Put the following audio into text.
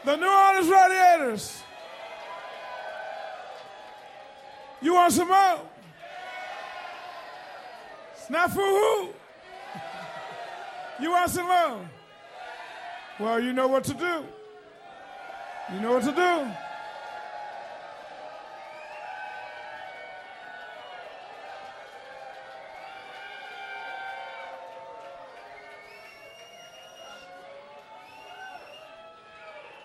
The New Orleans Radiators. You want some more? Snafu who? You want some more? Well, you know what to do. You know what to do.